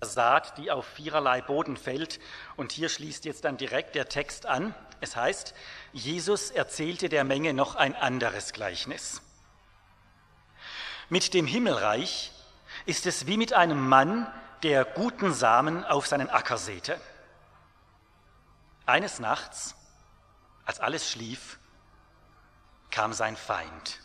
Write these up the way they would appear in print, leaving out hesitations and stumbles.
Saat, die auf viererlei Boden fällt. Und hier schließt jetzt dann direkt der Text an. Es heißt, Jesus erzählte der Menge noch ein anderes Gleichnis. Mit dem Himmelreich ist es wie mit einem Mann, der guten Samen auf seinen Acker säte. Eines Nachts, als alles schlief, kam sein Feind,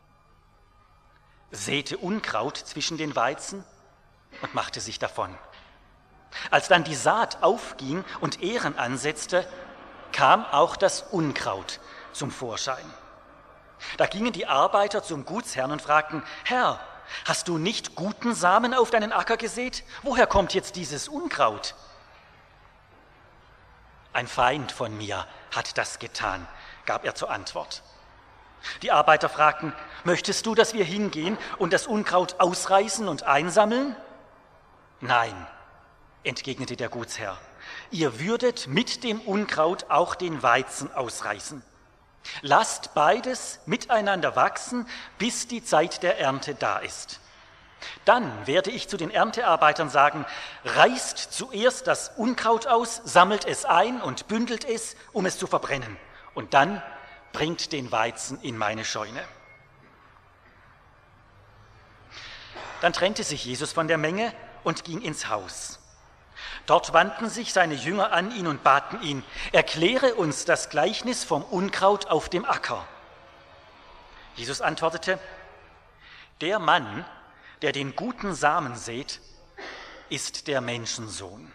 säte Unkraut zwischen den Weizen und machte sich davon. Als dann die Saat aufging und Ähren ansetzte, kam auch das Unkraut zum Vorschein. Da gingen die Arbeiter zum Gutsherrn und fragten: Herr, hast du nicht guten Samen auf deinen Acker gesät? Woher kommt jetzt dieses Unkraut? Ein Feind von mir hat das getan, gab er zur Antwort. Die Arbeiter fragten: Möchtest du, dass wir hingehen und das Unkraut ausreißen und einsammeln? Nein, entgegnete der Gutsherr, ihr würdet mit dem Unkraut auch den Weizen ausreißen. Lasst beides miteinander wachsen, bis die Zeit der Ernte da ist. Dann werde ich zu den Erntearbeitern sagen: Reißt zuerst das Unkraut aus, sammelt es ein und bündelt es, um es zu verbrennen. Und dann bringt den Weizen in meine Scheune. Dann trennte sich Jesus von der Menge und ging ins Haus. Dort wandten sich seine Jünger an ihn und baten ihn: Erkläre uns das Gleichnis vom Unkraut auf dem Acker. Jesus antwortete: Der Mann, der den guten Samen sät, ist der Menschensohn.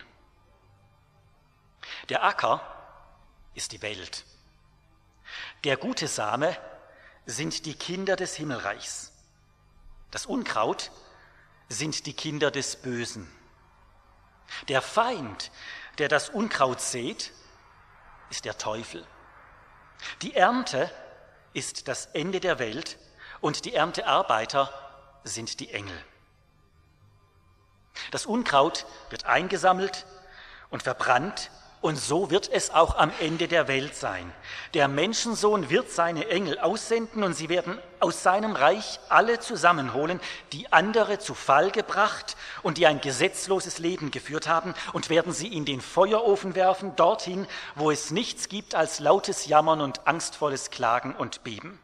Der Acker ist die Welt. Der gute Same sind die Kinder des Himmelreichs. Das Unkraut sind die Kinder des Bösen. Der Feind, der das Unkraut sät, ist der Teufel. Die Ernte ist das Ende der Welt und die Erntearbeiter sind die Engel. Das Unkraut wird eingesammelt und verbrannt, und so wird es auch am Ende der Welt sein. Der Menschensohn wird seine Engel aussenden und sie werden aus seinem Reich alle zusammenholen, die andere zu Fall gebracht und die ein gesetzloses Leben geführt haben, und werden sie in den Feuerofen werfen, dorthin, wo es nichts gibt als lautes Jammern und angstvolles Klagen und Beben.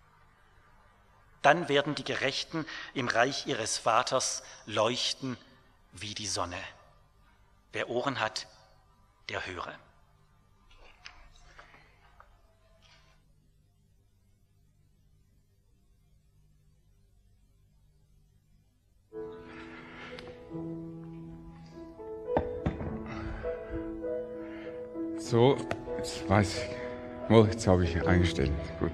Dann werden die Gerechten im Reich ihres Vaters leuchten wie die Sonne. Wer Ohren hat, der höre. So, jetzt weiß ich. Oh, jetzt habe ich eingestellt. Gut.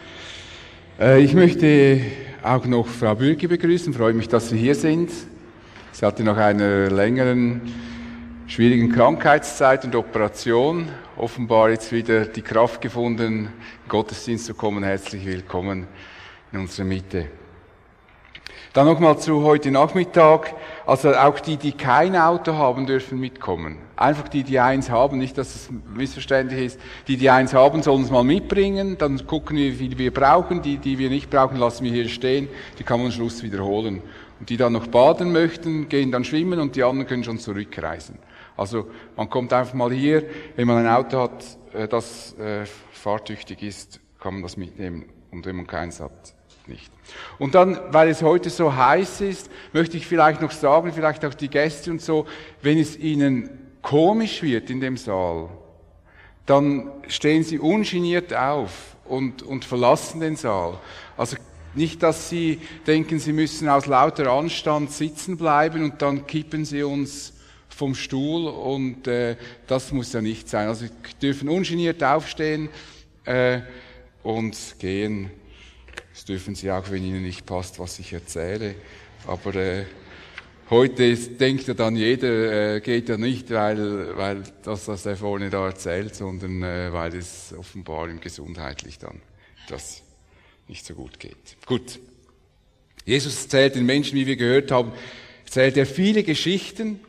Ich möchte auch noch Frau Bürgi begrüßen. Freue mich, dass Sie hier sind. Sie hatte nach einer längeren, schwierigen Krankheitszeit und Operation offenbar jetzt wieder die Kraft gefunden, in den Gottesdienst zu kommen. Herzlich willkommen in unserer Mitte. Dann nochmal zu heute Nachmittag. Also auch die kein Auto haben, dürfen mitkommen. Einfach die eins haben, nicht, dass es missverständlich ist. Die eins haben, sollen es mal mitbringen. Dann gucken wir, wie viel wir brauchen. Die wir nicht brauchen, lassen wir hier stehen. Die kann man am Schluss wiederholen. Und die dann noch baden möchten, gehen dann schwimmen, und die anderen können schon zurückreisen. Also man kommt einfach mal hier. Wenn man ein Auto hat, das fahrtüchtig ist, kann man das mitnehmen. Und wenn man keins hat, nicht. Und dann, weil es heute so heiß ist, möchte ich vielleicht noch sagen, vielleicht auch die Gäste und so, wenn es ihnen komisch wird in dem Saal, dann stehen sie ungeniert auf und verlassen den Saal. Also nicht, dass sie denken, sie müssen aus lauter Anstand sitzen bleiben und dann kippen sie uns vom Stuhl, und das muss ja nicht sein. Also sie dürfen ungeniert aufstehen und gehen. Das dürfen Sie auch, wenn Ihnen nicht passt, was ich erzähle. Aber heute denkt ja dann jeder, geht ja nicht, weil das, was er vorne da erzählt, sondern weil es offenbar ihm gesundheitlich dann das nicht so gut geht. Gut. Jesus erzählt den Menschen, wie wir gehört haben, erzählt er viele Geschichten,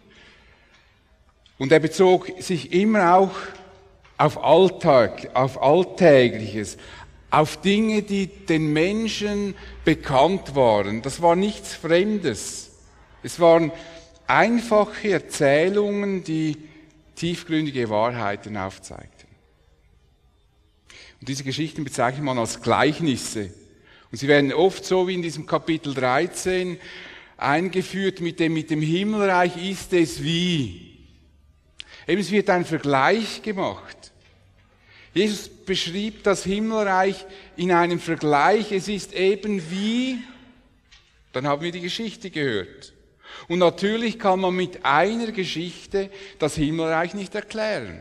und er bezog sich immer auch auf Alltag, auf Alltägliches, auf Dinge, die den Menschen bekannt waren. Das war nichts Fremdes. Es waren einfache Erzählungen, die tiefgründige Wahrheiten aufzeigten. Und diese Geschichten bezeichnet man als Gleichnisse. Und sie werden oft so wie in diesem Kapitel 13 eingeführt mit dem Himmelreich ist es wie. Eben, es wird ein Vergleich gemacht. Jesus beschrieb das Himmelreich in einem Vergleich. Es ist eben wie, dann haben wir die Geschichte gehört. Und natürlich kann man mit einer Geschichte das Himmelreich nicht erklären.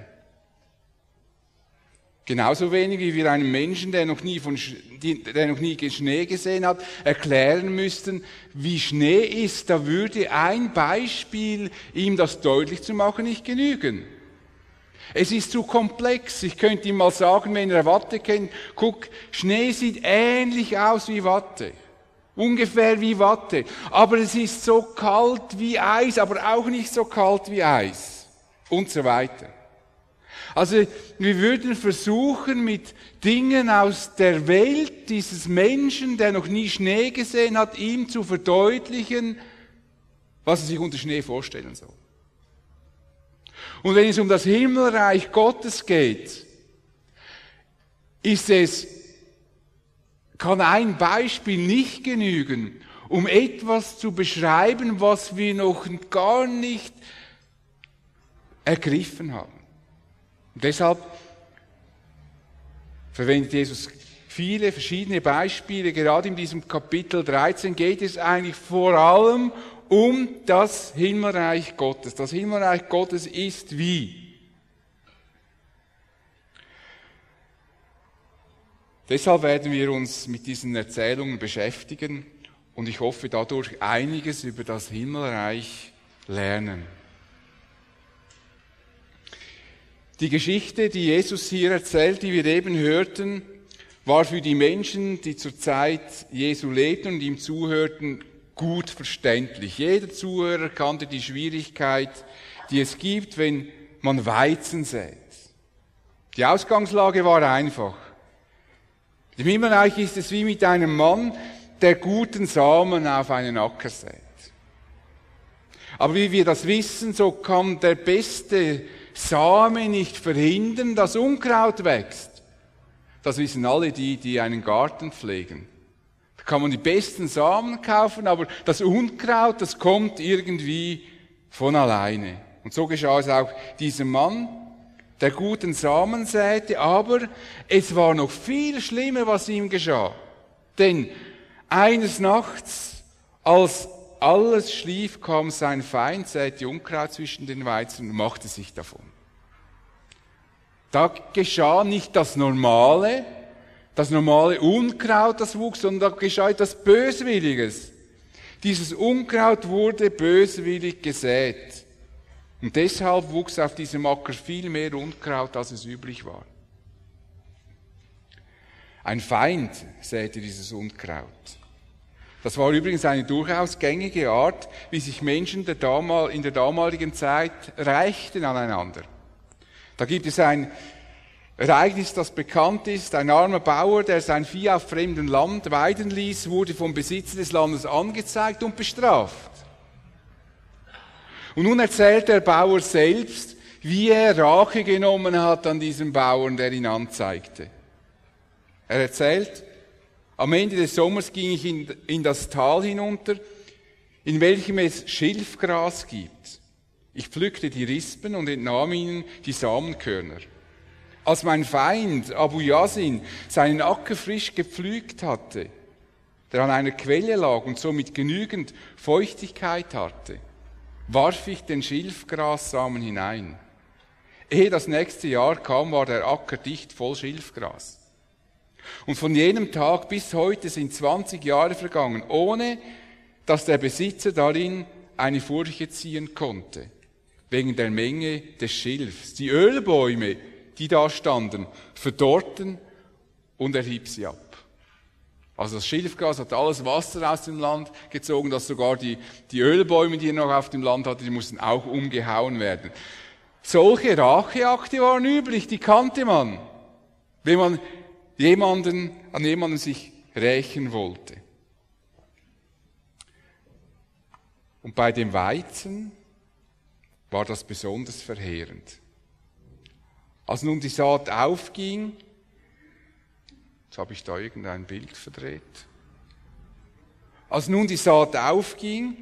Genauso wenig wie wir einem Menschen, der noch nie Schnee gesehen hat, erklären müssten, wie Schnee ist. Da würde ein Beispiel, ihm das deutlich zu machen, nicht genügen. Es ist zu komplex. Ich könnte ihm mal sagen, wenn er Watte kennt, guck, Schnee sieht ähnlich aus wie Watte. Ungefähr wie Watte. Aber es ist so kalt wie Eis, aber auch nicht so kalt wie Eis. Und so weiter. Also wir würden versuchen, mit Dingen aus der Welt dieses Menschen, der noch nie Schnee gesehen hat, ihm zu verdeutlichen, was er sich unter Schnee vorstellen soll. Und wenn es um das Himmelreich Gottes geht, kann ein Beispiel nicht genügen, um etwas zu beschreiben, was wir noch gar nicht ergriffen haben. Und deshalb verwendet Jesus viele verschiedene Beispiele. Gerade in diesem Kapitel 13 geht es eigentlich vor allem um das Himmelreich Gottes. Das Himmelreich Gottes ist wie? Deshalb werden wir uns mit diesen Erzählungen beschäftigen und ich hoffe dadurch einiges über das Himmelreich lernen. Die Geschichte, die Jesus hier erzählt, die wir eben hörten, war für die Menschen, die zur Zeit Jesu lebten und ihm zuhörten, gut verständlich. Jeder Zuhörer kannte die Schwierigkeit, die es gibt, wenn man Weizen sät. Die Ausgangslage war einfach. Im Himmelreich ist es wie mit einem Mann, der guten Samen auf einen Acker sät. Aber wie wir das wissen, so kann der beste Same nicht verhindern, dass Unkraut wächst. Das wissen alle die einen Garten pflegen. Da kann man die besten Samen kaufen, aber das Unkraut, das kommt irgendwie von alleine. Und so geschah es auch diesem Mann, der guten Samen säte, aber es war noch viel schlimmer, was ihm geschah. Denn eines Nachts, als alles schlief, kam sein Feind, säte Unkraut zwischen den Weizen und machte sich davon. Da geschah nicht das normale Unkraut, das wuchs, sondern da geschah etwas Böswilliges. Dieses Unkraut wurde böswillig gesät. Und deshalb wuchs auf diesem Acker viel mehr Unkraut, als es üblich war. Ein Feind säte dieses Unkraut. Das war übrigens eine durchaus gängige Art, wie sich Menschen in der damaligen Zeit rächten aneinander. Da gibt es ein Ereignis, das bekannt ist. Ein armer Bauer, der sein Vieh auf fremdem Land weiden ließ, wurde vom Besitzer des Landes angezeigt und bestraft. Und nun erzählt der Bauer selbst, wie er Rache genommen hat an diesem Bauern, der ihn anzeigte. Er erzählt, am Ende des Sommers ging ich in das Tal hinunter, in welchem es Schilfgras gibt. Ich pflückte die Rispen und entnahm ihnen die Samenkörner. Als mein Feind Abu Yasin seinen Acker frisch gepflügt hatte, der an einer Quelle lag und somit genügend Feuchtigkeit hatte, warf ich den Schilfgrassamen hinein. Ehe das nächste Jahr kam, war der Acker dicht voll Schilfgras. Und von jenem Tag bis heute sind 20 Jahre vergangen, ohne dass der Besitzer darin eine Furche ziehen konnte, wegen der Menge des Schilfs. Die Ölbäume, die da standen, verdorrten und er hieb sie ab. Also das Schilfgras hat alles Wasser aus dem Land gezogen, dass sogar die Ölbäume, die er noch auf dem Land hatte, die mussten auch umgehauen werden. Solche Racheakte waren üblich, die kannte man, wenn man an jemanden sich rächen wollte. Und bei dem Weizen war das besonders verheerend. Als nun die Saat aufging, jetzt habe ich da irgendein Bild verdreht. Als nun die Saat aufging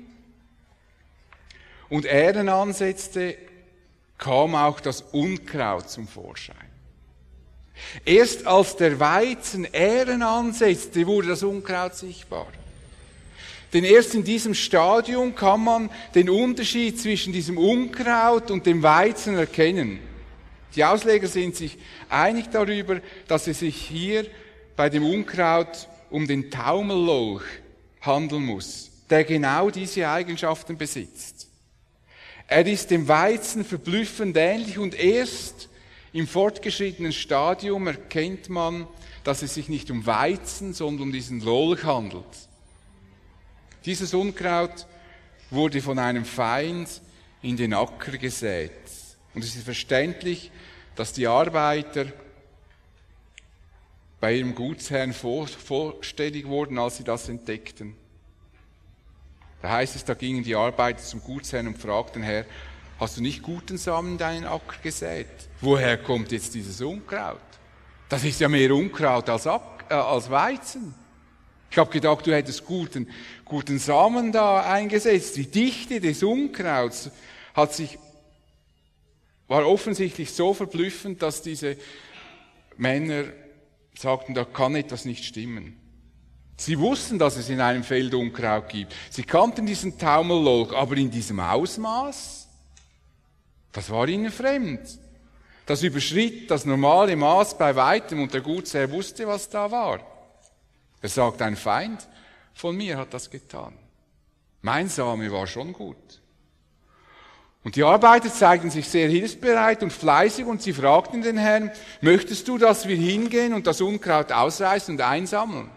und Ähren ansetzte, kam auch das Unkraut zum Vorschein. Erst als der Weizen Ähren ansetzte, wurde das Unkraut sichtbar. Denn erst in diesem Stadium kann man den Unterschied zwischen diesem Unkraut und dem Weizen erkennen. Die Ausleger sind sich einig darüber, dass es sich hier bei dem Unkraut um den Taumellolch handeln muss, der genau diese Eigenschaften besitzt. Er ist dem Weizen verblüffend ähnlich und erst im fortgeschrittenen Stadium erkennt man, dass es sich nicht um Weizen, sondern um diesen Lolch handelt. Dieses Unkraut wurde von einem Feind in den Acker gesät. Und es ist verständlich, dass die Arbeiter bei ihrem Gutsherrn vorstellig wurden, als sie das entdeckten. Da heißt es, da gingen die Arbeiter zum Gutsherrn und fragten, Herr, hast du nicht guten Samen in deinen Acker gesät? Woher kommt jetzt dieses Unkraut? Das ist ja mehr Unkraut als Weizen. Ich habe gedacht, du hättest guten Samen da eingesetzt. Die Dichte des Unkrauts war offensichtlich so verblüffend, dass diese Männer sagten, da kann etwas nicht stimmen. Sie wussten, dass es in einem Feld Unkraut gibt. Sie kannten diesen Taumellolch, aber in diesem Ausmaß, das war ihnen fremd. Das überschritt das normale Maß bei weitem und der Gutsherr wusste, was da war. Er sagt, ein Feind von mir hat das getan. Mein Same war schon gut. Und die Arbeiter zeigten sich sehr hilfsbereit und fleißig und sie fragten den Herrn, möchtest du, dass wir hingehen und das Unkraut ausreißen und einsammeln?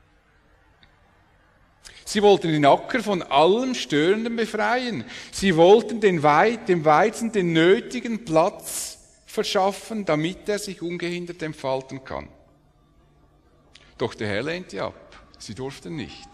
Sie wollten den Acker von allem Störenden befreien. Sie wollten dem Weizen den nötigen Platz verschaffen, damit er sich ungehindert entfalten kann. Doch der Herr lehnte ab. Sie durften nicht.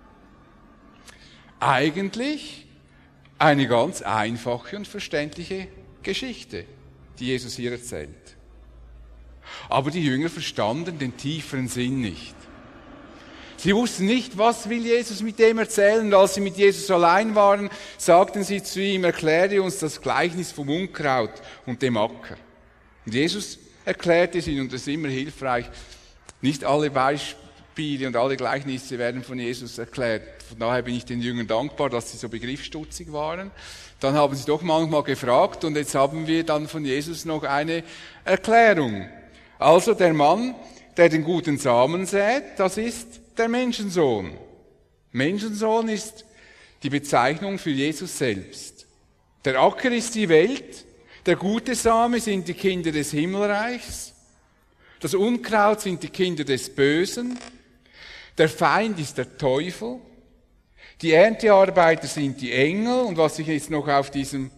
Eigentlich eine ganz einfache und verständliche Geschichte, die Jesus hier erzählt. Aber die Jünger verstanden den tieferen Sinn nicht. Sie wussten nicht, was will Jesus mit dem erzählen. Und als sie mit Jesus allein waren, sagten sie zu ihm, erkläre uns das Gleichnis vom Unkraut und dem Acker. Und Jesus erklärte es ihnen, und das ist immer hilfreich. Nicht alle Beispiele und alle Gleichnisse werden von Jesus erklärt. Von daher bin ich den Jüngern dankbar, dass sie so begriffsstutzig waren. Dann haben sie doch manchmal gefragt und jetzt haben wir dann von Jesus noch eine Erklärung. Also der Mann, der den guten Samen sät, das ist der Menschensohn. Menschensohn ist die Bezeichnung für Jesus selbst. Der Acker ist die Welt, der gute Same sind die Kinder des Himmelreichs, das Unkraut sind die Kinder des Bösen, der Feind ist der Teufel, die Erntearbeiter sind die Engel und was ich jetzt noch auf diesem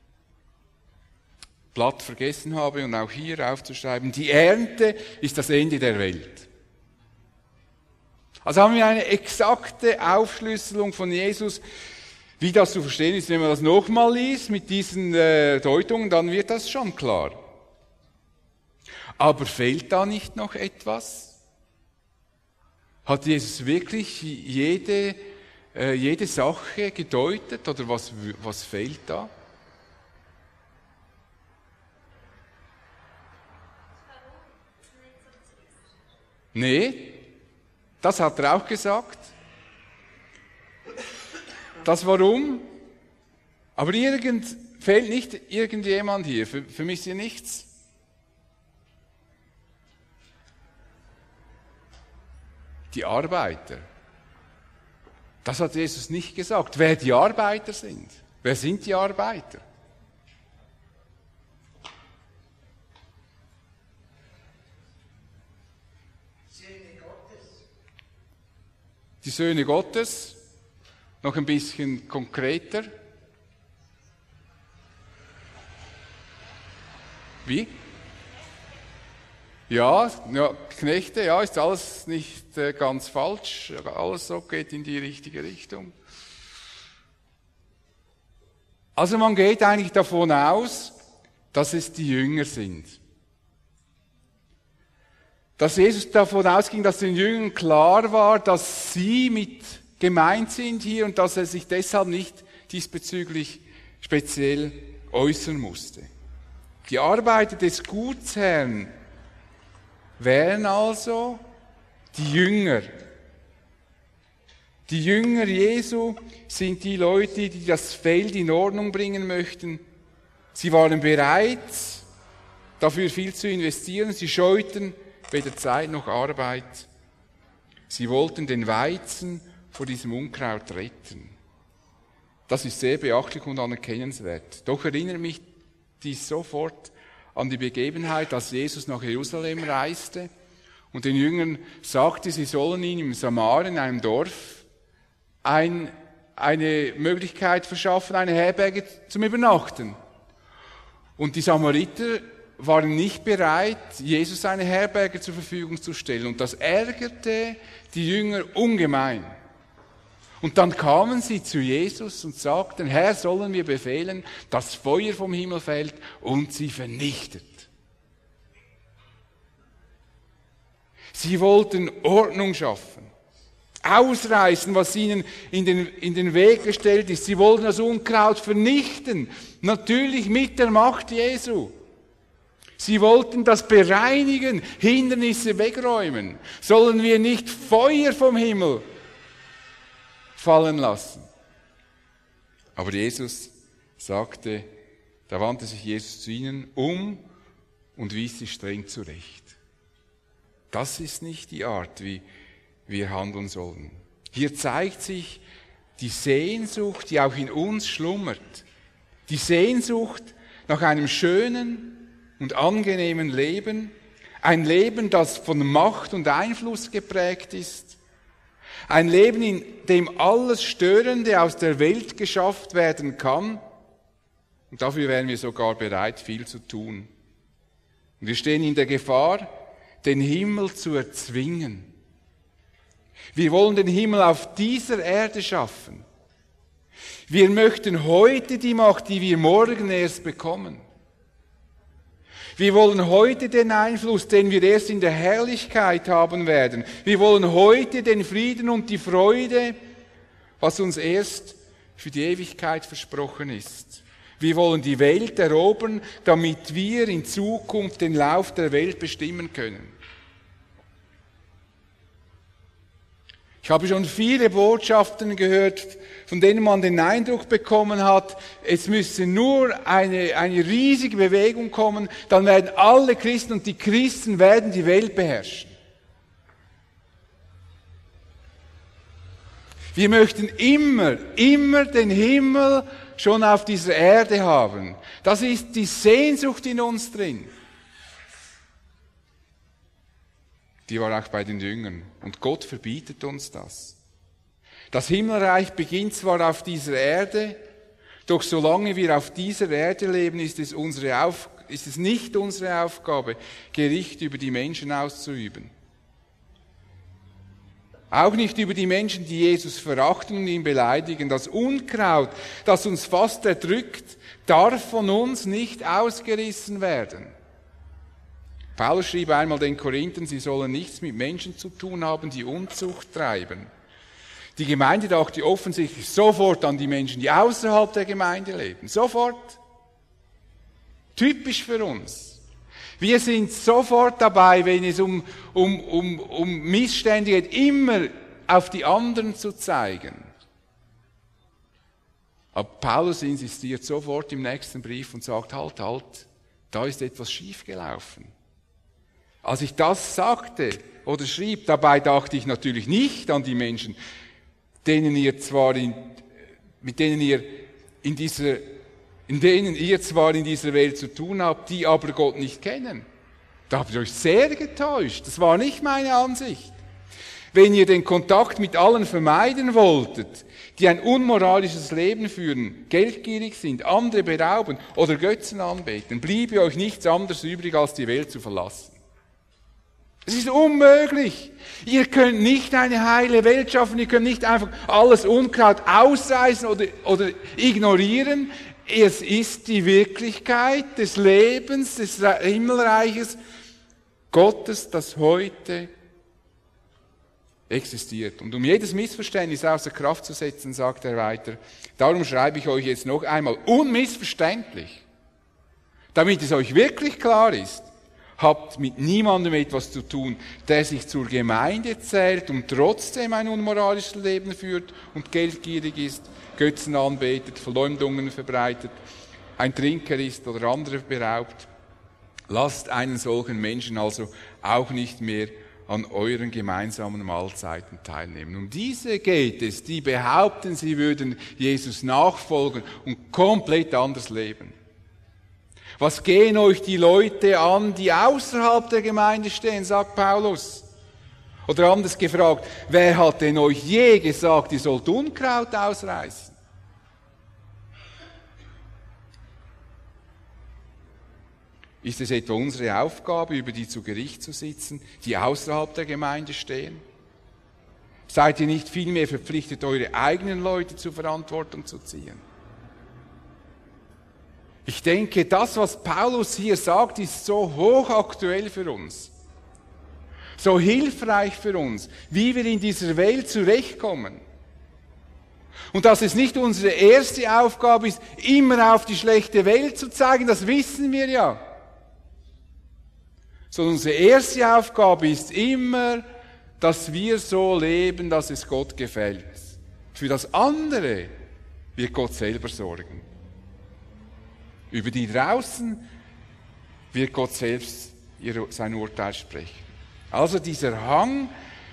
Blatt vergessen habe und auch hier aufzuschreiben, die Ernte ist das Ende der Welt. Also haben wir eine exakte Aufschlüsselung von Jesus, wie das zu verstehen ist. Wenn man das nochmal liest mit diesen Deutungen, dann wird das schon klar. Aber fehlt da nicht noch etwas? Hat Jesus wirklich jede Sache gedeutet oder was fehlt da? Nee, das hat er auch gesagt. Das Warum? Aber fehlt nicht irgendjemand hier? Für mich ist hier nichts. Die Arbeiter. Das hat Jesus nicht gesagt. Wer die Arbeiter sind. Wer sind die Arbeiter? Die Söhne Gottes, noch ein bisschen konkreter. Wie? Ja, Knechte, ja, ist alles nicht ganz falsch, alles so geht in die richtige Richtung. Also man geht eigentlich davon aus, dass es die Jünger sind. Dass Jesus davon ausging, dass den Jüngern klar war, dass sie mit gemeint sind hier und dass er sich deshalb nicht diesbezüglich speziell äußern musste. Die Arbeiter des Gutsherrn wären also die Jünger. Die Jünger Jesu sind die Leute, die das Feld in Ordnung bringen möchten. Sie waren bereit, dafür viel zu investieren. Sie scheuten weder Zeit noch Arbeit. Sie wollten den Weizen vor diesem Unkraut retten. Das ist sehr beachtlich und anerkennenswert. Doch erinnert mich dies sofort an die Begebenheit, als Jesus nach Jerusalem reiste und den Jüngern sagte, sie sollen ihm im Samar, in einem Dorf, eine Möglichkeit verschaffen, eine Herberge zum Übernachten. Und die Samariter waren nicht bereit, Jesus eine Herberge zur Verfügung zu stellen. Und das ärgerte die Jünger ungemein. Und dann kamen sie zu Jesus und sagten, Herr, sollen wir befehlen, dass Feuer vom Himmel fällt und sie vernichtet. Sie wollten Ordnung schaffen, ausreißen, was ihnen in den Weg gestellt ist. Sie wollten das Unkraut vernichten, natürlich mit der Macht Jesu. Sie wollten das bereinigen, Hindernisse wegräumen. Sollen wir nicht Feuer vom Himmel fallen lassen? Aber Jesus sagte, da wandte sich Jesus zu ihnen um und wies sie streng zurecht. Das ist nicht die Art, wie wir handeln sollen. Hier zeigt sich die Sehnsucht, die auch in uns schlummert. Die Sehnsucht nach einem schönen und angenehmen Leben. Ein Leben, das von Macht und Einfluss geprägt ist. Ein Leben, in dem alles Störende aus der Welt geschafft werden kann. Und dafür wären wir sogar bereit, viel zu tun. Und wir stehen in der Gefahr, den Himmel zu erzwingen. Wir wollen den Himmel auf dieser Erde schaffen. Wir möchten heute die Macht, die wir morgen erst bekommen. Wir wollen heute den Einfluss, den wir erst in der Herrlichkeit haben werden. Wir wollen heute den Frieden und die Freude, was uns erst für die Ewigkeit versprochen ist. Wir wollen die Welt erobern, damit wir in Zukunft den Lauf der Welt bestimmen können. Ich habe schon viele Botschaften gehört, von denen man den Eindruck bekommen hat, es müsse nur eine riesige Bewegung kommen, dann werden alle Christen und die Christen werden die Welt beherrschen. Wir möchten immer den Himmel schon auf dieser Erde haben. Das ist die Sehnsucht in uns drin. Die war auch bei den Jüngern. Und Gott verbietet uns das. Das Himmelreich beginnt zwar auf dieser Erde, doch solange wir auf dieser Erde leben, ist es nicht unsere Aufgabe, Gericht über die Menschen auszuüben. Auch nicht über die Menschen, die Jesus verachten und ihn beleidigen. Das Unkraut, das uns fast erdrückt, darf von uns nicht ausgerissen werden. Paulus schrieb einmal den Korinthern, sie sollen nichts mit Menschen zu tun haben, die Unzucht treiben. Die Gemeinde dachte offensichtlich sofort an die Menschen, die außerhalb der Gemeinde leben. Sofort. Typisch für uns. Wir sind sofort dabei, wenn es um Missstände geht, immer auf die anderen zu zeigen. Aber Paulus insistiert sofort im nächsten Brief und sagt, halt, da ist etwas schiefgelaufen. Als ich das sagte oder schrieb, dabei dachte ich natürlich nicht an die Menschen, mit denen ihr zwar in dieser Welt zu tun habt, die aber Gott nicht kennen. Da habt ihr euch sehr getäuscht. Das war nicht meine Ansicht. Wenn ihr den Kontakt mit allen vermeiden wolltet, die ein unmoralisches Leben führen, geldgierig sind, andere berauben oder Götzen anbeten, bliebe euch nichts anderes übrig, als die Welt zu verlassen. Es ist unmöglich. Ihr könnt nicht eine heile Welt schaffen, ihr könnt nicht einfach alles Unkraut ausreißen oder ignorieren. Es ist die Wirklichkeit des Lebens, des Himmelreiches Gottes, das heute existiert. Und um jedes Missverständnis außer Kraft zu setzen, sagt er weiter, darum schreibe ich euch jetzt noch einmal unmissverständlich, damit es euch wirklich klar ist, habt mit niemandem etwas zu tun, der sich zur Gemeinde zählt und trotzdem ein unmoralisches Leben führt und geldgierig ist, Götzen anbetet, Verleumdungen verbreitet, ein Trinker ist oder andere beraubt. Lasst einen solchen Menschen also auch nicht mehr an euren gemeinsamen Mahlzeiten teilnehmen. Um diese geht es, die behaupten, sie würden Jesus nachfolgen und komplett anders leben. Was gehen euch die Leute an, die außerhalb der Gemeinde stehen, sagt Paulus. Oder anders gefragt, wer hat denn euch je gesagt, ihr sollt Unkraut ausreißen? Ist es etwa unsere Aufgabe, über die zu Gericht zu sitzen, die außerhalb der Gemeinde stehen? Seid ihr nicht vielmehr verpflichtet, eure eigenen Leute zur Verantwortung zu ziehen? Ich denke, das, was Paulus hier sagt, ist so hochaktuell für uns, so hilfreich für uns, wie wir in dieser Welt zurechtkommen. Und dass es nicht unsere erste Aufgabe ist, immer auf die schlechte Welt zu zeigen, das wissen wir ja. Sondern unsere erste Aufgabe ist immer, dass wir so leben, dass es Gott gefällt. Für das andere wird Gott selber sorgen. Über die draußen wird Gott selbst sein Urteil sprechen. Also dieser Hang,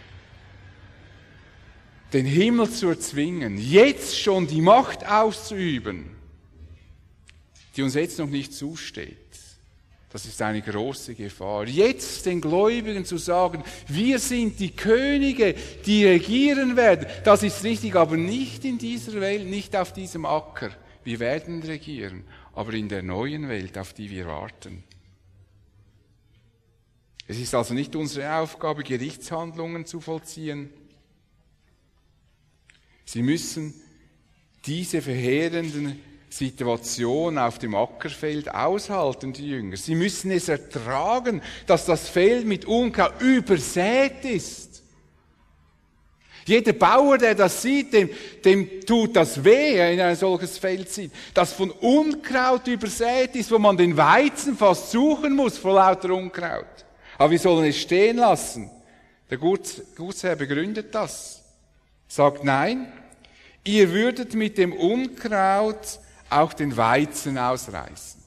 den Himmel zu erzwingen, jetzt schon die Macht auszuüben, die uns jetzt noch nicht zusteht, das ist eine große Gefahr. Jetzt den Gläubigen zu sagen, wir sind die Könige, die regieren werden, das ist richtig, aber nicht in dieser Welt, nicht auf diesem Acker. Wir werden regieren, aber in der neuen Welt, auf die wir warten. Es ist also nicht unsere Aufgabe, Gerichtshandlungen zu vollziehen. Sie müssen diese verheerenden Situationen auf dem Ackerfeld aushalten, die Jünger. Sie müssen es ertragen, dass das Feld mit Unkraut übersät ist. Jeder Bauer, der das sieht, dem tut das weh, wenn er ein solches Feld sieht, das von Unkraut übersät ist, wo man den Weizen fast suchen muss vor lauter Unkraut. Aber wir sollen es stehen lassen. Der Gutsherr begründet das. Sagt, nein, ihr würdet mit dem Unkraut auch den Weizen ausreißen.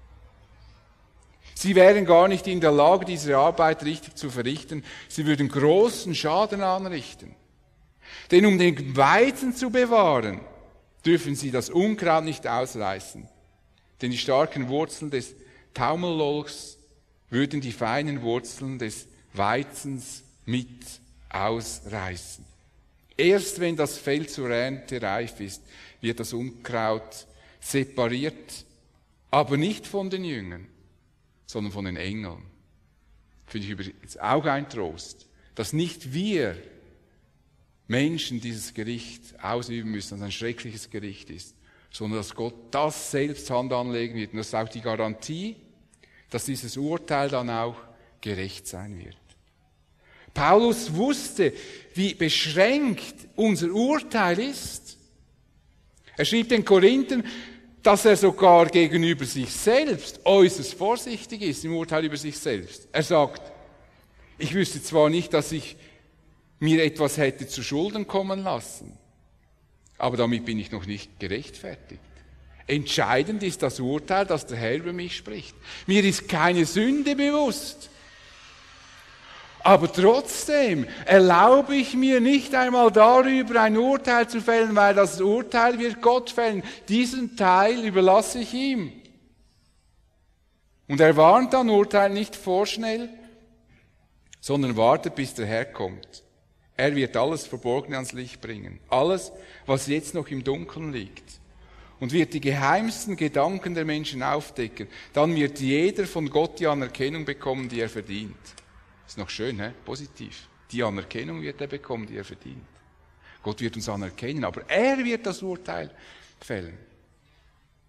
Sie wären gar nicht in der Lage, diese Arbeit richtig zu verrichten. Sie würden großen Schaden anrichten. Denn um den Weizen zu bewahren, dürfen sie das Unkraut nicht ausreißen. Denn die starken Wurzeln des Taumellolchs würden die feinen Wurzeln des Weizens mit ausreißen. Erst wenn das Feld zur Ernte reif ist, wird das Unkraut separiert, aber nicht von den Jüngern, sondern von den Engeln. Finde ich übrigens auch ein Trost, dass nicht wir Menschen dieses Gericht ausüben müssen, dass ein schreckliches Gericht ist, sondern dass Gott das selbst Hand anlegen wird. Und das ist auch die Garantie, dass dieses Urteil dann auch gerecht sein wird. Paulus wusste, wie beschränkt unser Urteil ist. Er schrieb den Korinthern, dass er sogar gegenüber sich selbst äußerst vorsichtig ist im Urteil über sich selbst. Er sagt, ich wüsste zwar nicht, dass ich mir etwas hätte zu Schulden kommen lassen, aber damit bin ich noch nicht gerechtfertigt. Entscheidend ist das Urteil, das der Herr über mich spricht. Mir ist keine Sünde bewusst. Aber trotzdem erlaube ich mir nicht einmal darüber ein Urteil zu fällen, weil das Urteil wird Gott fällen. Diesen Teil überlasse ich ihm. Und er warnt dann, urteilt nicht vorschnell, sondern wartet, bis der Herr kommt. Er wird alles Verborgene ans Licht bringen. Alles, was jetzt noch im Dunkeln liegt. Und wird die geheimsten Gedanken der Menschen aufdecken. Dann wird jeder von Gott die Anerkennung bekommen, die er verdient. Ist noch schön, positiv. Die Anerkennung wird er bekommen, die er verdient. Gott wird uns anerkennen, aber er wird das Urteil fällen.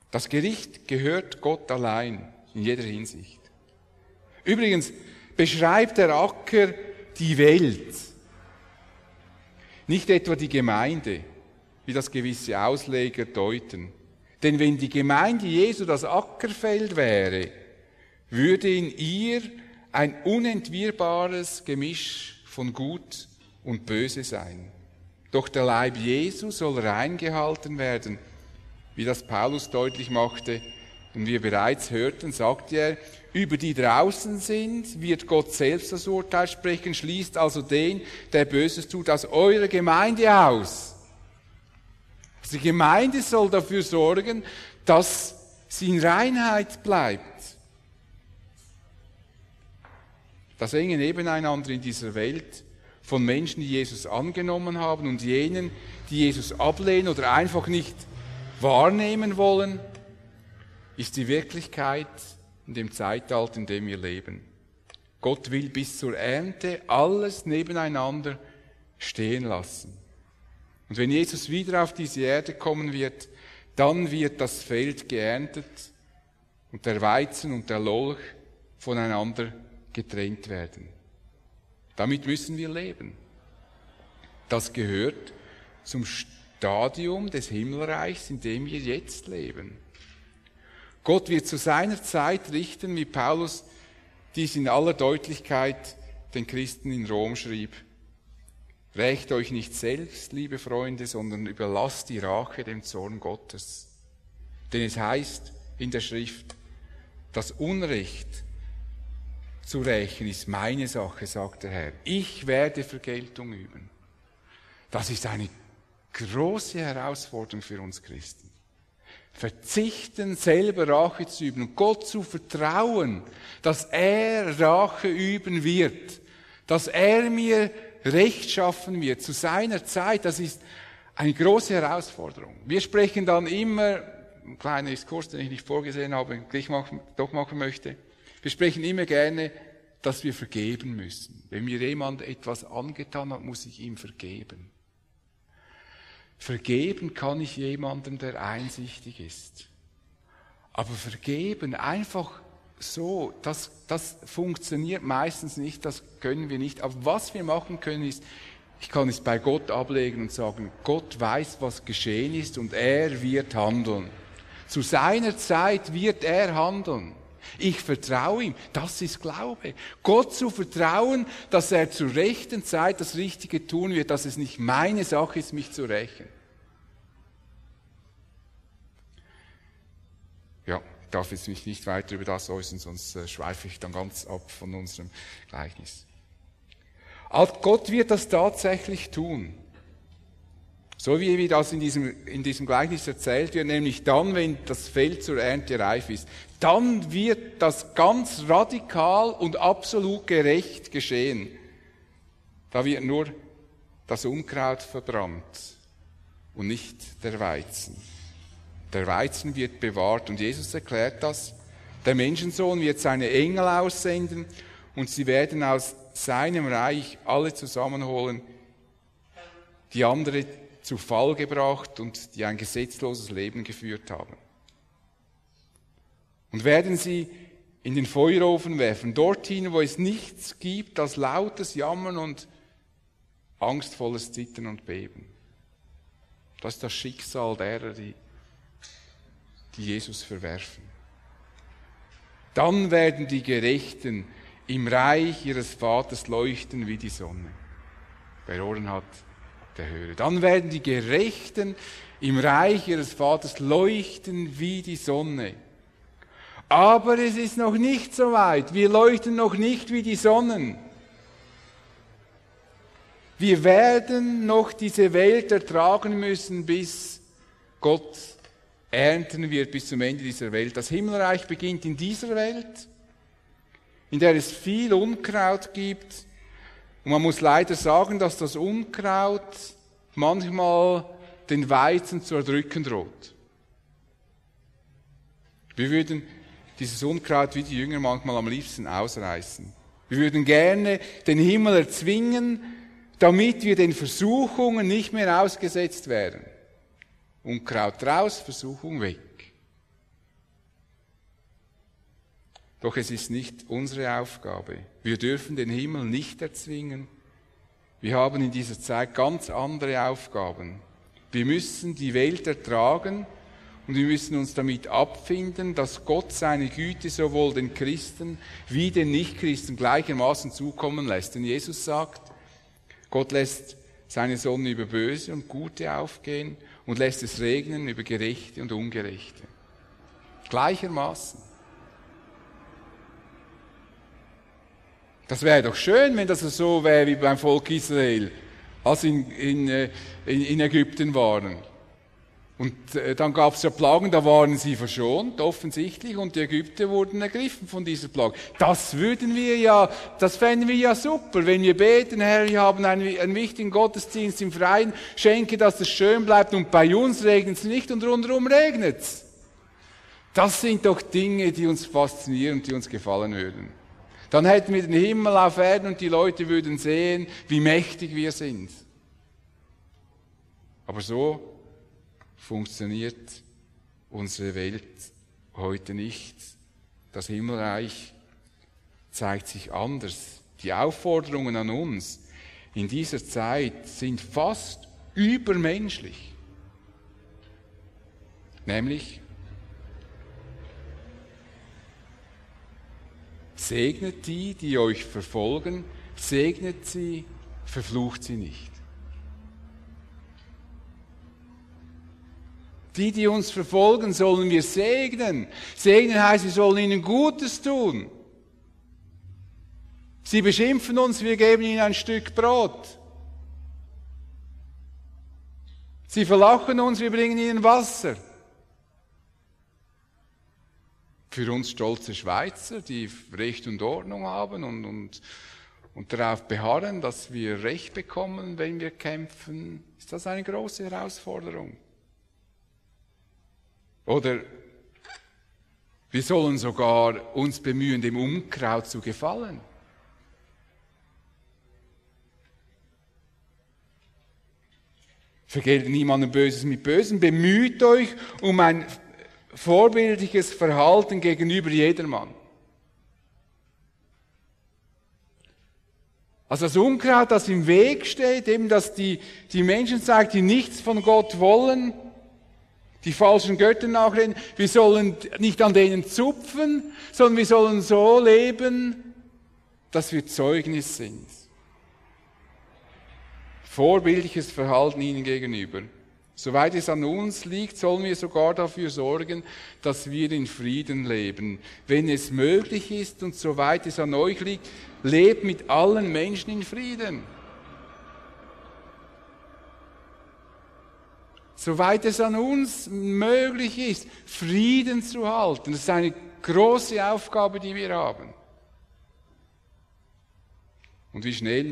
Das Gericht gehört Gott allein in jeder Hinsicht. Übrigens beschreibt der Acker die Welt, nicht etwa die Gemeinde, wie das gewisse Ausleger deuten. Denn wenn die Gemeinde Jesu das Ackerfeld wäre, würde in ihr ein unentwirrbares Gemisch von Gut und Böse sein. Doch der Leib Jesu soll rein gehalten werden, wie das Paulus deutlich machte. Und wir bereits hörten, sagte er, über die draußen sind, wird Gott selbst das Urteil sprechen, schließt also den, der Böses tut, aus eurer Gemeinde aus. Also die Gemeinde soll dafür sorgen, dass sie in Reinheit bleibt. Das enge Nebeneinander in dieser Welt von Menschen, die Jesus angenommen haben und jenen, die Jesus ablehnen oder einfach nicht wahrnehmen wollen, ist die Wirklichkeit in dem Zeitalter, in dem wir leben. Gott will bis zur Ernte alles nebeneinander stehen lassen. Und wenn Jesus wieder auf diese Erde kommen wird, dann wird das Feld geerntet und der Weizen und der Lolch voneinander getrennt werden. Damit müssen wir leben. Das gehört zum Stadium des Himmelreichs, in dem wir jetzt leben. Gott wird zu seiner Zeit richten, wie Paulus dies in aller Deutlichkeit den Christen in Rom schrieb. Rächt euch nicht selbst, liebe Freunde, sondern überlasst die Rache dem Zorn Gottes. Denn es heißt in der Schrift, das Unrecht zu rächen ist meine Sache, sagt der Herr. Ich werde Vergeltung üben. Das ist eine große Herausforderung für uns Christen. Verzichten, selber Rache zu üben und Gott zu vertrauen, dass er Rache üben wird, dass er mir Recht schaffen wird zu seiner Zeit. Das ist eine große Herausforderung. Wir sprechen dann immer, ein kleiner Exkurs, den ich nicht vorgesehen habe, doch machen möchte, wir sprechen immer gerne, dass wir vergeben müssen. Wenn mir jemand etwas angetan hat, muss ich ihm vergeben. Vergeben kann ich jemandem, der einsichtig ist. Aber vergeben einfach so, das funktioniert meistens nicht, das können wir nicht. Aber was wir machen können ist, ich kann es bei Gott ablegen und sagen, Gott weiß, was geschehen ist und er wird handeln. Zu seiner Zeit wird er handeln. Ich vertraue ihm. Das ist Glaube. Gott zu vertrauen, dass er zur rechten Zeit das Richtige tun wird, dass es nicht meine Sache ist, mich zu rächen. Ja, ich darf jetzt mich nicht weiter über das äußern, sonst schweife ich dann ganz ab von unserem Gleichnis. Gott wird das tatsächlich tun. So wie das in diesem Gleichnis erzählt wird, nämlich dann, wenn das Feld zur Ernte reif ist, dann wird das ganz radikal und absolut gerecht geschehen. Da wird nur das Unkraut verbrannt und nicht der Weizen. Der Weizen wird bewahrt und Jesus erklärt das. Der Menschensohn wird seine Engel aussenden und sie werden aus seinem Reich alle zusammenholen, die andere zu Fall gebracht und die ein gesetzloses Leben geführt haben. Und werden sie in den Feuerofen werfen, dorthin, wo es nichts gibt als lautes Jammern und angstvolles Zittern und Beben. Das ist das Schicksal derer, die Jesus verwerfen. Dann werden die Gerechten im Reich ihres Vaters leuchten wie die Sonne. Wer Ohren hat, der höre. Dann werden die Gerechten im Reich ihres Vaters leuchten wie die Sonne. Aber es ist noch nicht so weit. Wir leuchten noch nicht wie die Sonnen. Wir werden noch diese Welt ertragen müssen, bis Gott ernten wird, bis zum Ende dieser Welt. Das Himmelreich beginnt in dieser Welt, in der es viel Unkraut gibt. Und man muss leider sagen, dass das Unkraut manchmal den Weizen zu erdrücken droht. Wir würden dieses Unkraut wie die Jünger manchmal am liebsten ausreißen. Wir würden gerne den Himmel erzwingen, damit wir den Versuchungen nicht mehr ausgesetzt wären. Unkraut raus, Versuchung weg. Doch es ist nicht unsere Aufgabe. Wir dürfen den Himmel nicht erzwingen. Wir haben in dieser Zeit ganz andere Aufgaben. Wir müssen die Welt ertragen und wir müssen uns damit abfinden, dass Gott seine Güte sowohl den Christen wie den Nichtchristen gleichermaßen zukommen lässt. Denn Jesus sagt, Gott lässt seine Sonne über Böse und Gute aufgehen und lässt es regnen über Gerechte und Ungerechte. Gleichermaßen. Das wäre doch schön, wenn das so wäre wie beim Volk Israel, als in Ägypten waren. Und dann gab es ja Plagen, da waren sie verschont, offensichtlich, und die Ägypter wurden ergriffen von dieser Plage. Das fänden wir ja super, wenn wir beten, Herr, wir haben einen wichtigen Gottesdienst im Freien, schenke, dass es schön bleibt, und bei uns regnet es nicht und rundherum regnet es. Das sind doch Dinge, die uns faszinieren und die uns gefallen würden. Dann hätten wir den Himmel auf Erden und die Leute würden sehen, wie mächtig wir sind. Aber so funktioniert unsere Welt heute nicht. Das Himmelreich zeigt sich anders. Die Aufforderungen an uns in dieser Zeit sind fast übermenschlich. Nämlich, segnet die, die euch verfolgen, segnet sie, verflucht sie nicht. Die, die uns verfolgen, sollen wir segnen. Segnen heißt, wir sollen ihnen Gutes tun. Sie beschimpfen uns, wir geben ihnen ein Stück Brot. Sie verlachen uns, wir bringen ihnen Wasser. Für uns stolze Schweizer, die Recht und Ordnung haben und darauf beharren, dass wir Recht bekommen, wenn wir kämpfen, ist das eine große Herausforderung. Oder wir sollen sogar uns bemühen, dem Unkraut zu gefallen. Vergeltet niemandem Böses mit Bösem, bemüht euch um ein vorbildliches Verhalten gegenüber jedermann. Also das Unkraut, das im Weg steht, eben dass die Menschen zeigt, die nichts von Gott wollen, die falschen Götter nachreden, wir sollen nicht an denen zupfen, sondern wir sollen so leben, dass wir Zeugnis sind. Vorbildliches Verhalten ihnen gegenüber. Soweit es an uns liegt, sollen wir sogar dafür sorgen, dass wir in Frieden leben. Wenn es möglich ist und soweit es an euch liegt, lebt mit allen Menschen in Frieden. Soweit es an uns möglich ist, Frieden zu halten. Das ist eine große Aufgabe, die wir haben. Und wie schnell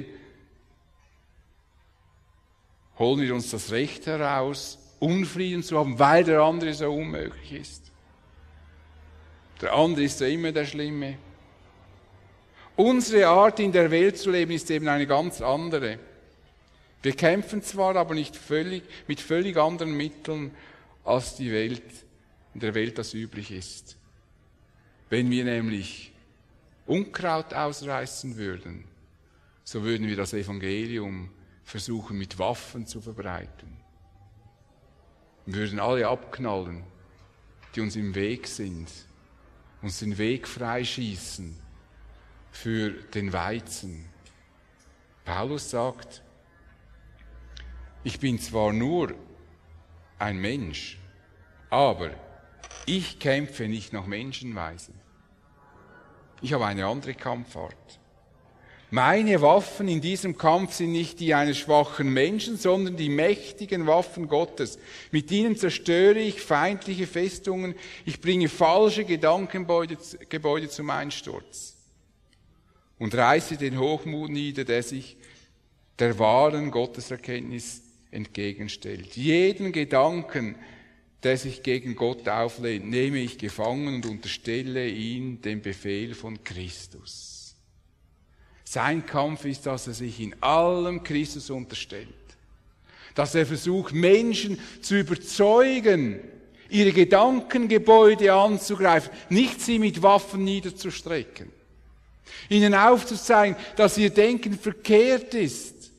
holen wir uns das Recht heraus, Unfrieden zu haben, weil der andere so unmöglich ist. Der andere ist ja immer der Schlimme. Unsere Art, in der Welt zu leben, ist eben eine ganz andere. Wir kämpfen zwar, aber nicht mit völlig anderen Mitteln, als in der Welt das üblich ist. Wenn wir nämlich Unkraut ausreißen würden, so würden wir das Evangelium versuchen mit Waffen zu verbreiten. Wir würden alle abknallen, die uns im Weg sind, uns den Weg freischießen für den Weizen. Paulus sagt, ich bin zwar nur ein Mensch, aber ich kämpfe nicht nach Menschenweise. Ich habe eine andere Kampfart. Meine Waffen in diesem Kampf sind nicht die eines schwachen Menschen, sondern die mächtigen Waffen Gottes. Mit ihnen zerstöre ich feindliche Festungen, ich bringe falsche Gedankengebäude zum Einsturz und reiße den Hochmut nieder, der sich der wahren Gotteserkenntnis entgegenstellt. Jeden Gedanken, der sich gegen Gott auflehnt, nehme ich gefangen und unterstelle ihn dem Befehl von Christus. Sein Kampf ist, dass er sich in allem Christus unterstellt. Dass er versucht, Menschen zu überzeugen, ihre Gedankengebäude anzugreifen, nicht sie mit Waffen niederzustrecken. Ihnen aufzuzeigen, dass ihr Denken verkehrt ist,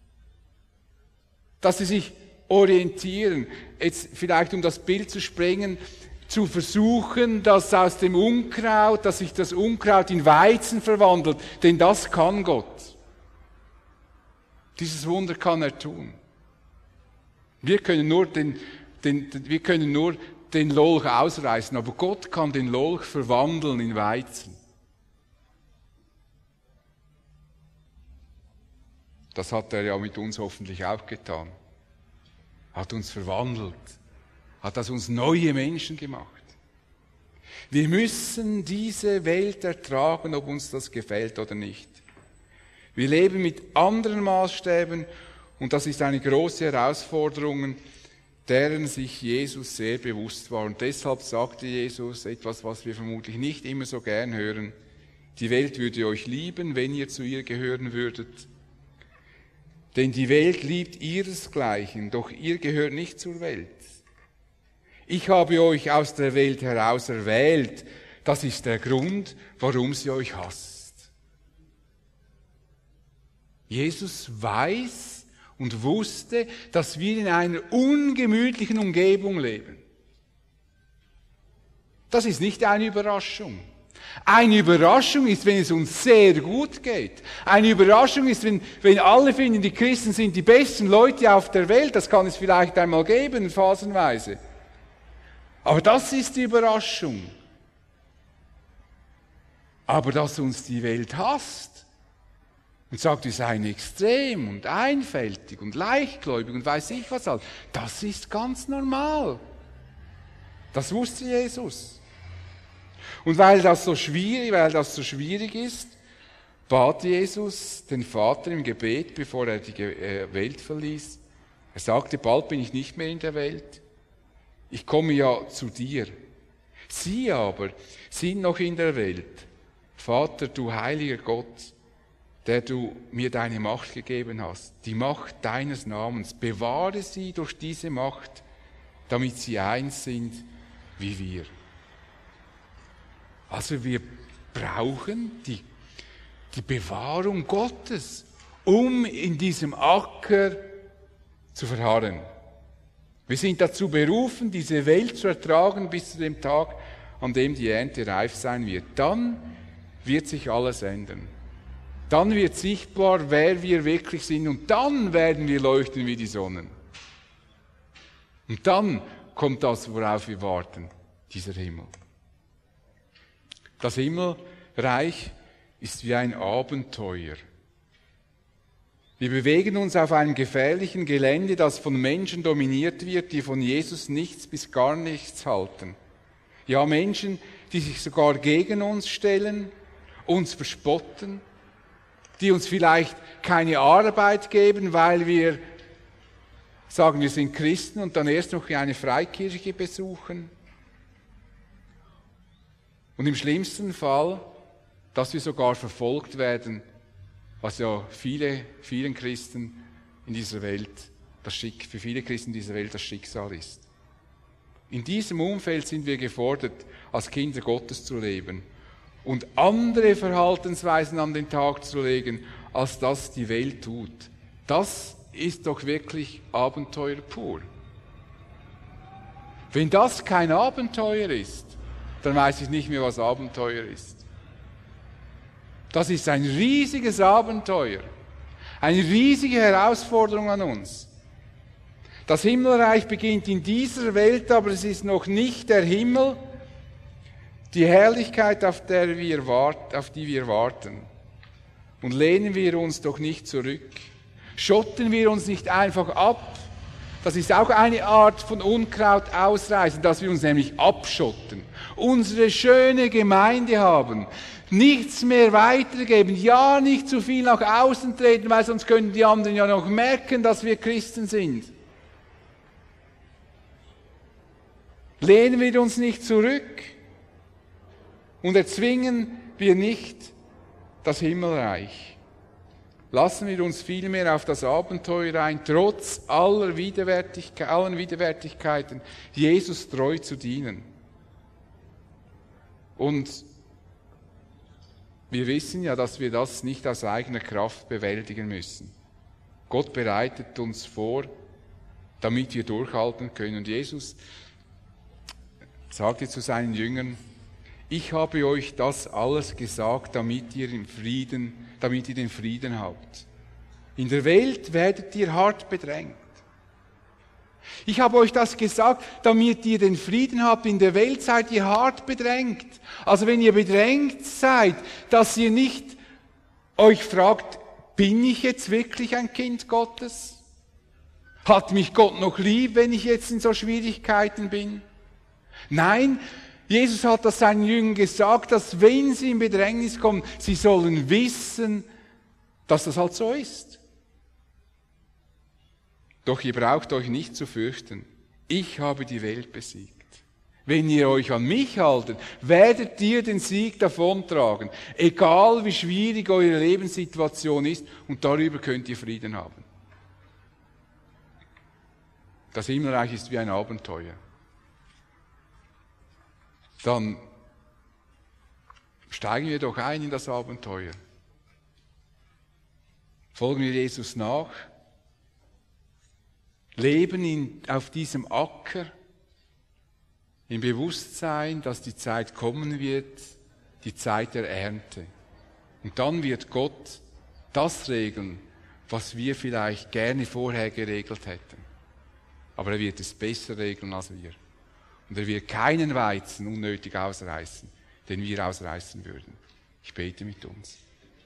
dass sie sich orientieren. Jetzt vielleicht, um das Bild zu sprengen, zu versuchen, dass aus dem Unkraut, dass sich das Unkraut in Weizen verwandelt, denn das kann Gott. Dieses Wunder kann er tun. Wir können nur den Lolch ausreißen, aber Gott kann den Lolch verwandeln in Weizen. Das hat er ja mit uns hoffentlich auch getan. Hat uns verwandelt, hat aus uns neue Menschen gemacht. Wir müssen diese Welt ertragen, ob uns das gefällt oder nicht. Wir leben mit anderen Maßstäben und das ist eine große Herausforderung, deren sich Jesus sehr bewusst war. Und deshalb sagte Jesus etwas, was wir vermutlich nicht immer so gern hören. Die Welt würde euch lieben, wenn ihr zu ihr gehören würdet. Denn die Welt liebt ihresgleichen, doch ihr gehört nicht zur Welt. Ich habe euch aus der Welt heraus erwählt. Das ist der Grund, warum sie euch hasst. Jesus weiß und wusste, dass wir in einer ungemütlichen Umgebung leben. Das ist nicht eine Überraschung. Eine Überraschung ist, wenn es uns sehr gut geht. Eine Überraschung ist, wenn alle finden, die Christen sind die besten Leute auf der Welt. Das kann es vielleicht einmal geben, phasenweise. Aber das ist die Überraschung. Aber dass uns die Welt hasst und sagt, wir seien extrem und einfältig und leichtgläubig und weiß ich was alles, das ist ganz normal. Das wusste Jesus. Und weil das so schwierig ist, bat Jesus den Vater im Gebet, bevor er die Welt verließ. Er sagte, bald bin ich nicht mehr in der Welt. Ich komme ja zu dir. Sie aber sind noch in der Welt. Vater, du heiliger Gott, der du mir deine Macht gegeben hast, die Macht deines Namens, bewahre sie durch diese Macht, damit sie eins sind wie wir. Also wir brauchen die Bewahrung Gottes, um in diesem Acker zu verharren. Wir sind dazu berufen, diese Welt zu ertragen bis zu dem Tag, an dem die Ernte reif sein wird. Dann wird sich alles ändern. Dann wird sichtbar, wer wir wirklich sind und dann werden wir leuchten wie die Sonnen. Und dann kommt das, worauf wir warten, dieser Himmel. Das Himmelreich ist wie ein Abenteuer. Wir bewegen uns auf einem gefährlichen Gelände, das von Menschen dominiert wird, die von Jesus nichts bis gar nichts halten. Ja, Menschen, die sich sogar gegen uns stellen, uns verspotten, die uns vielleicht keine Arbeit geben, weil wir sagen, wir sind Christen und dann erst noch eine Freikirche besuchen. Und im schlimmsten Fall, dass wir sogar verfolgt werden, was ja vielen Christen in dieser Welt, für viele Christen in dieser Welt das Schicksal ist. In diesem Umfeld sind wir gefordert, als Kinder Gottes zu leben und andere Verhaltensweisen an den Tag zu legen, als das die Welt tut. Das ist doch wirklich Abenteuer pur. Wenn das kein Abenteuer ist, dann weiß ich nicht mehr, was Abenteuer ist. Das ist ein riesiges Abenteuer, eine riesige Herausforderung an uns. Das Himmelreich beginnt in dieser Welt, aber es ist noch nicht der Himmel, die Herrlichkeit, auf die wir warten. Und lehnen wir uns doch nicht zurück, schotten wir uns nicht einfach ab. Das ist auch eine Art von Unkraut ausreißen, dass wir uns nämlich abschotten, unsere schöne Gemeinde haben, nichts mehr weitergeben, ja nicht zu viel nach außen treten, weil sonst können die anderen ja noch merken, dass wir Christen sind. Lehnen wir uns nicht zurück und erzwingen wir nicht das Himmelreich. lassen wir uns vielmehr auf das Abenteuer ein, trotz allen Widerwärtigkeiten Jesus treu zu dienen. Und wir wissen ja, dass wir das nicht aus eigener Kraft bewältigen müssen. Gott bereitet uns vor, damit wir durchhalten können. Und Jesus sagte zu seinen Jüngern: Ich habe euch das alles gesagt, damit ihr den Frieden habt. In der Welt werdet ihr hart bedrängt. Ich habe euch das gesagt, damit ihr den Frieden habt. In der Welt seid ihr hart bedrängt. Also wenn ihr bedrängt seid, dass ihr nicht euch fragt, bin ich jetzt wirklich ein Kind Gottes? Hat mich Gott noch lieb, wenn ich jetzt in so Schwierigkeiten bin? Nein, Jesus hat das seinen Jüngern gesagt, dass wenn sie in Bedrängnis kommen, sie sollen wissen, dass das halt so ist. Doch ihr braucht euch nicht zu fürchten. Ich habe die Welt besiegt. Wenn ihr euch an mich haltet, werdet ihr den Sieg davontragen. Egal wie schwierig eure Lebenssituation ist, und darüber könnt ihr Frieden haben. Das Himmelreich ist wie ein Abenteuer. Dann steigen wir doch ein in das Abenteuer. Folgen wir Jesus nach. Leben auf diesem Acker, im Bewusstsein, dass die Zeit kommen wird, die Zeit der Ernte. Und dann wird Gott das regeln, was wir vielleicht gerne vorher geregelt hätten. Aber er wird es besser regeln als wir. Und er wird keinen Weizen unnötig ausreißen, den wir ausreißen würden. Ich bete mit uns.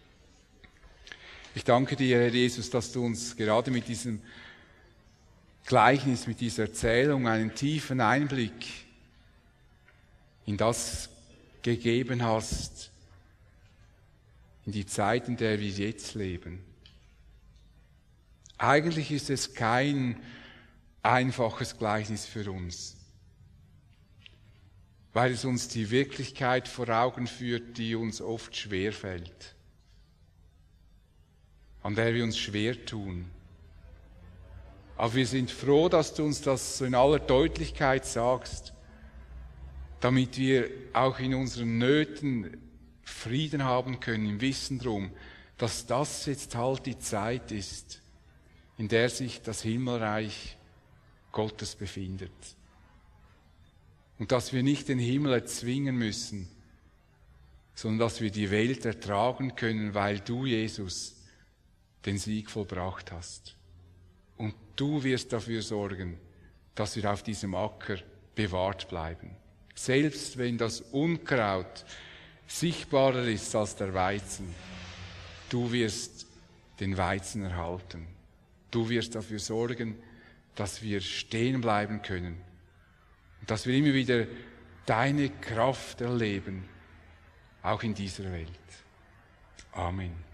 Ich danke dir, Herr Jesus, dass du uns gerade mit diesem Gleichnis, mit dieser Erzählung einen tiefen Einblick in das gegeben hast, in die Zeit, in der wir jetzt leben. Eigentlich ist es kein einfaches Gleichnis für uns, weil es uns die Wirklichkeit vor Augen führt, die uns oft schwerfällt, an der wir uns schwer tun. Aber wir sind froh, dass du uns das so in aller Deutlichkeit sagst, damit wir auch in unseren Nöten Frieden haben können, im Wissen darum, dass das jetzt halt die Zeit ist, in der sich das Himmelreich Gottes befindet. Und dass wir nicht den Himmel erzwingen müssen, sondern dass wir die Welt ertragen können, weil du, Jesus, den Sieg vollbracht hast. Und du wirst dafür sorgen, dass wir auf diesem Acker bewahrt bleiben. Selbst wenn das Unkraut sichtbarer ist als der Weizen, du wirst den Weizen erhalten. Du wirst dafür sorgen, dass wir stehen bleiben können und dass wir immer wieder deine Kraft erleben, auch in dieser Welt. Amen.